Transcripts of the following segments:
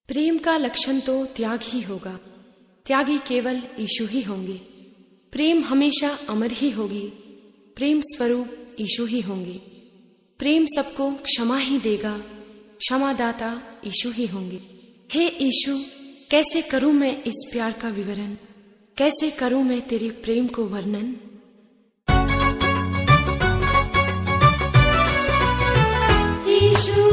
प्रेम का लक्षण तो त्याग ही होगा। त्यागी केवल यीशु ही होंगे। प्रेम हमेशा अमर ही होगी। प्रेम स्वरूप यीशु ही होंगे। प्रेम सबको क्षमा ही देगा। क्षमादाता यीशु ही होंगे। हे यीशु, कैसे करूं मैं इस प्यार का विवरण, कैसे करूं मैं तेरे प्रेम को वर्णन। यीशु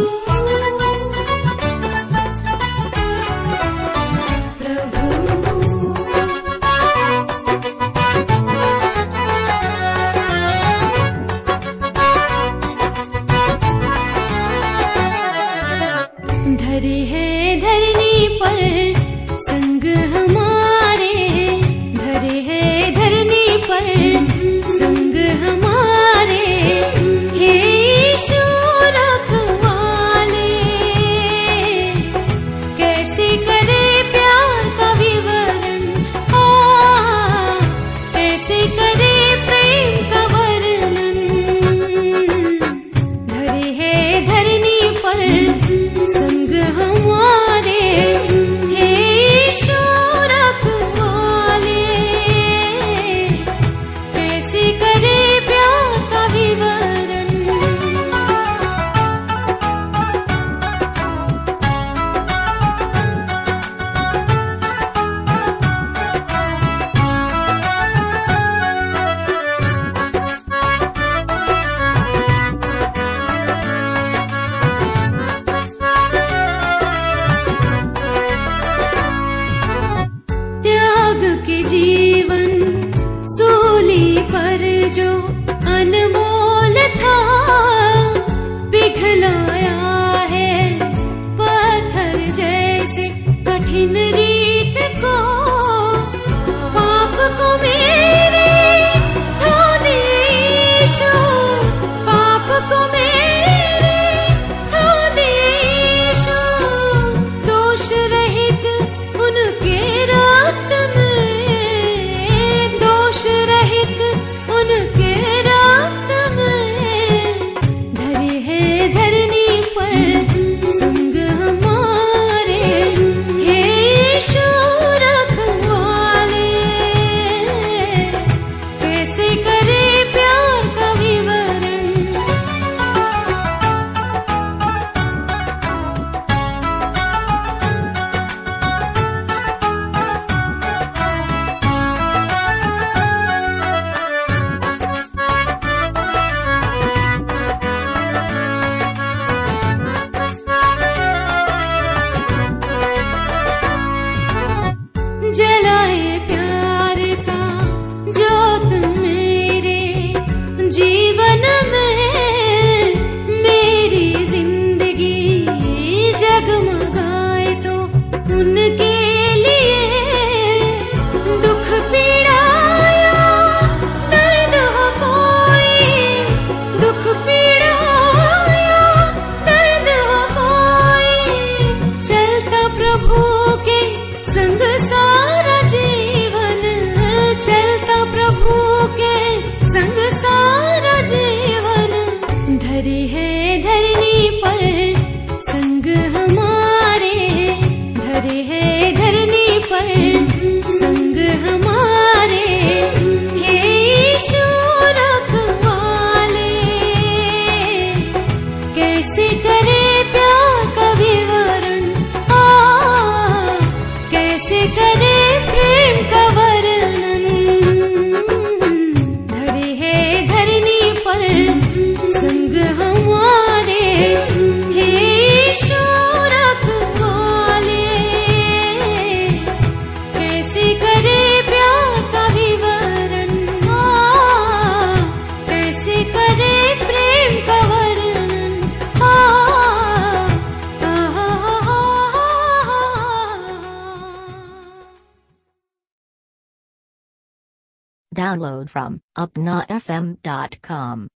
धरे है धरनी पर संग हमारे, धरे है धरनी पर संग हमारे। हे यीशु रखवाले, कैसे करे प्यार का विवरण, कैसे करे प्रेम का वर्णन। धरे है धरनी पर संग हमारे, हे यीशु रखवाले, कैसे करे प्यार का विवरण। त्याग के जीवन सूली पर जो अनमोल था, पिघलाया है पत्थर जैसे कठिन रीत को। पाप को मेरे धो दे यीशु, पाप को मेरे धो दे यीशु। दोष रहित उनके रक्त में, दोष रहित उनके रक्त में। धरे है धरनी पर संग हमारे, हे यीशु रखवाले, कैसे करे प्यार का विवरण। जलाए प्यार का जोत मेरे जीवन में, मेरी जिंदगी जगमगाए तो उनके लिए। दुख पीड़ाया दर्द हो कोई, दुख पीड़ाया दर्द हो कोई। चलता प्रभु के संग सारा जीवन, चलता प्रभु के संग सारा जीवन। धरे है धरनी पर संग हमारे, धरे है धरनी पर संग हमारे। हे यीशु रखवाले, कैसे करे प्यार का विवरण, कैसे करे प्रेम का वर्णन। धरे है धरनी पर संग हमारे, हे यीशु रखवाले, कैसे करे प्यार का विवरण, कैसे करे प्रेम का वर्णन। Download from upnafm.com.